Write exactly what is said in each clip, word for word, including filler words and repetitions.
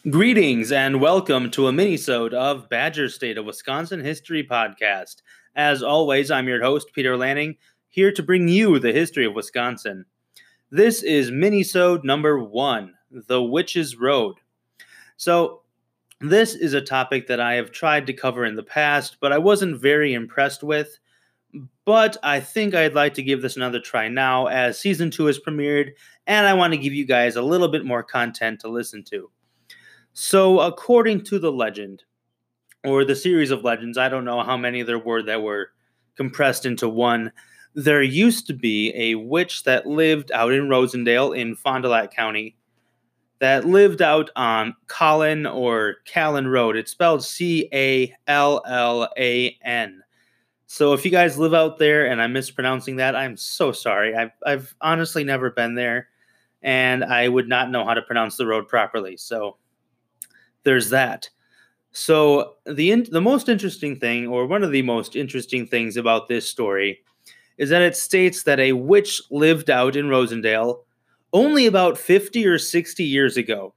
Greetings and welcome to a mini-sode of Badger State, a Wisconsin history podcast. As always, I'm your host, Peter Lanning, here to bring you the history of Wisconsin. This is mini-sode number one, the Witches Road. So, this is a topic that I have tried to cover in the past, but I wasn't very impressed with. But I think I'd like to give this another try now, as season two has premiered, and I want to give you guys a little bit more content to listen to. So, according to the legend, or the series of legends, I don't know how many there were that were compressed into one, there used to be a witch that lived out in Rosendale in Fond du Lac County that lived out on Callan or Callan Road. It's spelled C A L L A N. So if you guys live out there and I'm mispronouncing that, I'm so sorry. I've, I've honestly never been there, and I would not know how to pronounce the road properly. So there's that. So the in, the most interesting thing, or one of the most interesting things about this story, is that it states that a witch lived out in Rosendale only about fifty or sixty years ago.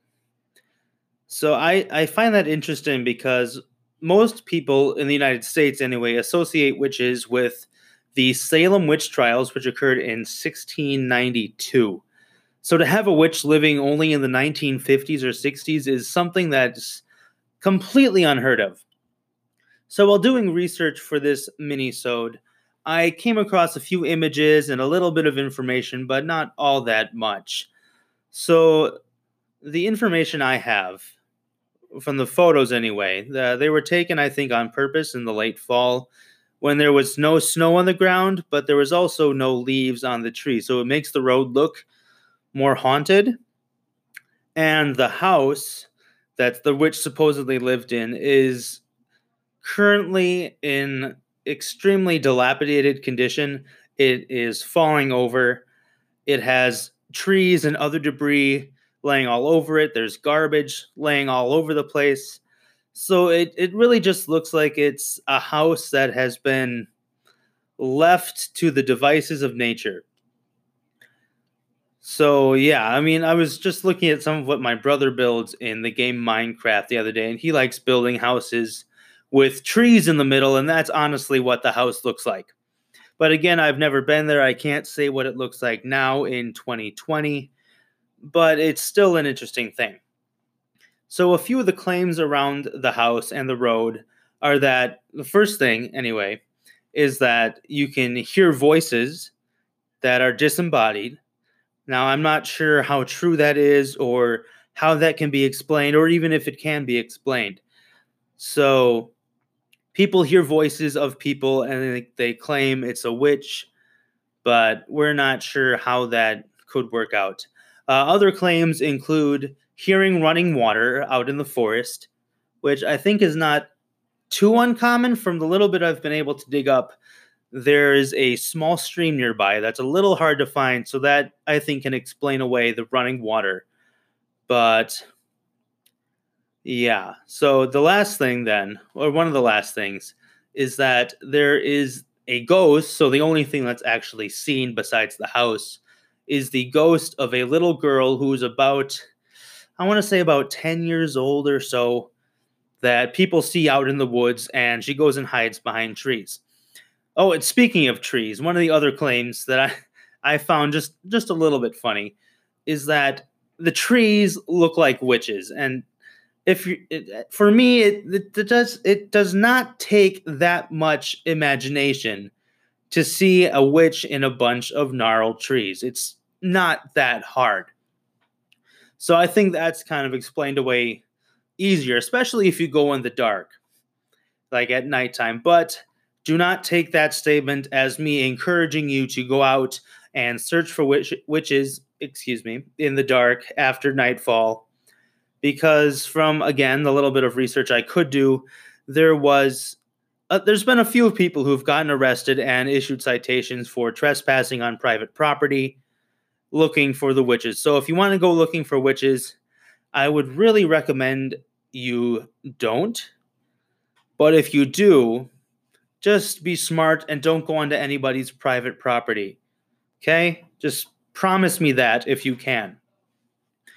So I, I find that interesting because most people in the United States, anyway, associate witches with the Salem witch trials, which occurred in sixteen ninety-two. So to have a witch living only in the nineteen fifties or sixties is something that's completely unheard of. So while doing research for this mini-sode, I came across a few images and a little bit of information, but not all that much. So the information I have, from the photos anyway, the, they were taken, I think, on purpose in the late fall when there was no snow on the ground, but there was also no leaves on the tree. So it makes the road look more haunted, and the house that the witch supposedly lived in is currently in extremely dilapidated condition. It is falling over. It has trees and other debris laying all over it. There's garbage laying all over the place. So it, it really just looks like it's a house that has been left to the devices of nature. So, yeah, I mean, I was just looking at some of what my brother builds in the game Minecraft the other day, and he likes building houses with trees in the middle, and that's honestly what the house looks like. But again, I've never been there. I can't say what it looks like now in twenty twenty, but it's still an interesting thing. So, a few of the claims around the house and the road are that the first thing, anyway, is that you can hear voices that are disembodied. Now, I'm not sure how true that is or how that can be explained, or even if it can be explained. So, people hear voices of people and they, they claim it's a witch, but we're not sure how that could work out. Uh, other claims include hearing running water out in the forest, which I think is not too uncommon from the little bit I've been able to dig up. There is a small stream nearby that's a little hard to find, so that I think can explain away the running water. But yeah, so the last thing then, or one of the last things, is that there is a ghost. So the only thing that's actually seen besides the house is the ghost of a little girl who's about, I want to say about ten years old or so, that people see out in the woods, and she goes and hides behind trees. Oh, and speaking of trees, one of the other claims that I, I found just, just a little bit funny is that the trees look like witches. And if you, it, for me, it, it, it does it does not take that much imagination to see a witch in a bunch of gnarled trees. It's not that hard. So I think that's kind of explained away easier, especially if you go in the dark, like at nighttime. But do not take that statement as me encouraging you to go out and search for witch- witches, excuse me, in the dark after nightfall. Because from, again, the little bit of research I could do, there was, uh, there's been a few people who've gotten arrested and issued citations for trespassing on private property, looking for the witches. So if you want to go looking for witches, I would really recommend you don't. But if you do, just be smart and don't go onto anybody's private property. Okay? Just promise me that if you can.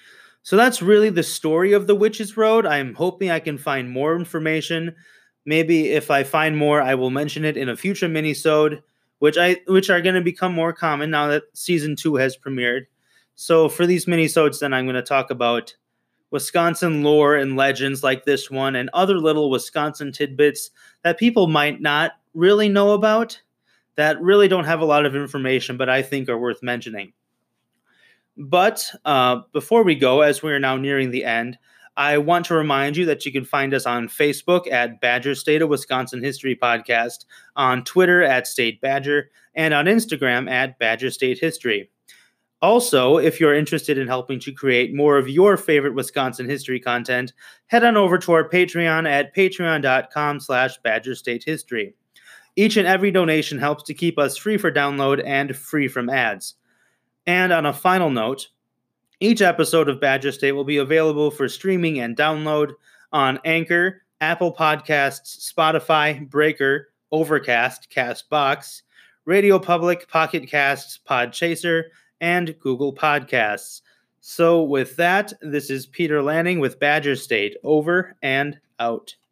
So that's really the story of the Witches Road. I'm hoping I can find more information. Maybe if I find more, I will mention it in a future minisode, which I which are going to become more common now that season two has premiered. So for these minisodes, then I'm going to talk about Wisconsin lore and legends like this one, and other little Wisconsin tidbits that people might not really know about, that really don't have a lot of information, but I think are worth mentioning. But uh, before we go, as we are now nearing the end, I want to remind you that you can find us on Facebook at Badger State of Wisconsin History Podcast, on Twitter at State Badger, and on Instagram at Badger State History. Also, if you're interested in helping to create more of your favorite Wisconsin history content, head on over to our Patreon at patreon.com slash Badger State History. Each and every donation helps to keep us free for download and free from ads. And on a final note, each episode of Badger State will be available for streaming and download on Anchor, Apple Podcasts, Spotify, Breaker, Overcast, CastBox, Radio Public, Pocket Casts, Podchaser, and Google Podcasts. So with that, this is Peter Lanning with Badger State, over and out.